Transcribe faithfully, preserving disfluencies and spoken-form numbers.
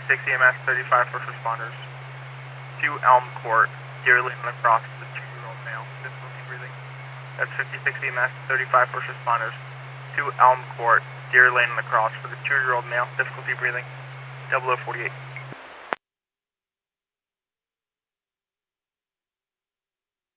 fifty-six E M S, thirty-five first responders. To Elm Court, Deer Lane Lacrosse, the two-year-old male, difficulty breathing. That's fifty-six E M S, thirty-five first responders. To Elm Court, Deer Lane Lacrosse for the two-year-old male, difficulty breathing. double oh forty-eight.